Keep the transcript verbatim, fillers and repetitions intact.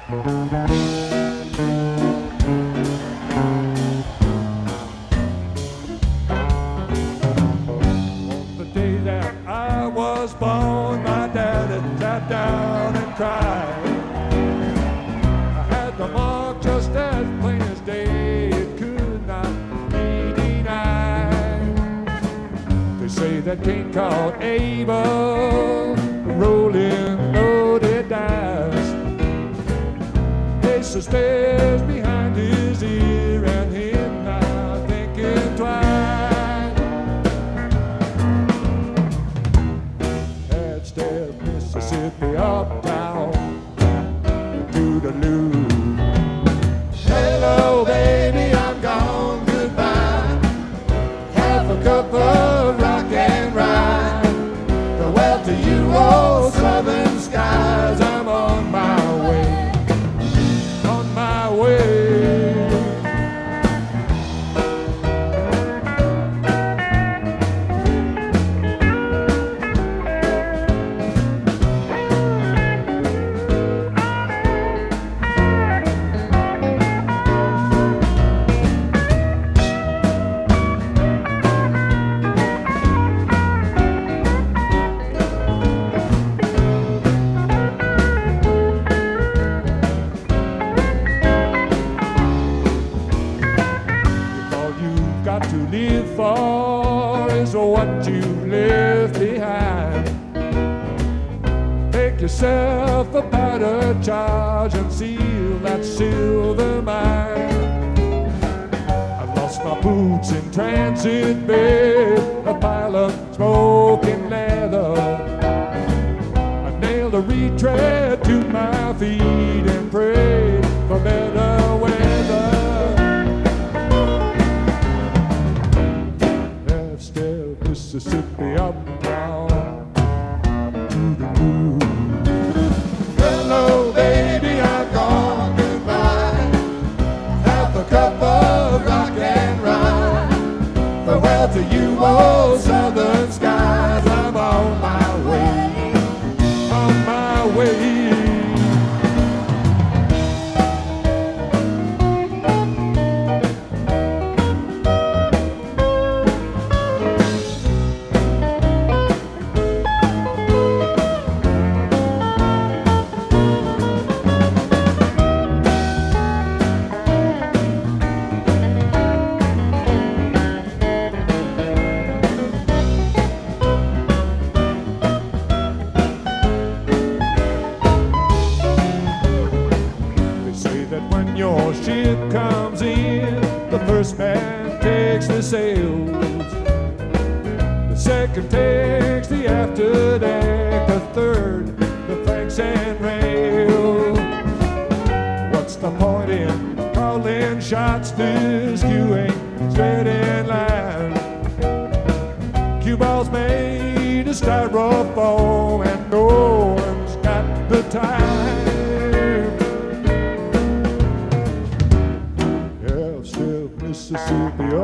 The day that I was born, my daddy sat down and cried. I had the mark just as plain as day, it could not be denied. They say that Cain called Abel, rolling loaded dice. Ace of spades behind his ear and him not thinking twice. Had step Mississippi uptown to the loo. Hello, baby, I'm gone, goodbye. Half a cup of rock and rye. Farewell to you, old southern skies. I'm on my way, on my way. To live for is what you left behind. Make yourself a powder charge and seal that silver mine. I've lost my boots in transit bed, a pile of smoking leather. I nailed a retread to my feet and prayed for better weather. Mississippi uptown to the moon. Hello, baby, I'm gone, goodbye. Half a cup of rock and rye. Farewell to you, old southern skies. I'm on my way, on my way. When your ship comes in, the first man takes the sails, the second takes the after deck, the third the planks and rail. What's the point in calling shots? This cue ain't straight in line. Cue ball's made of styrofoam and no one's got the time. Mississippi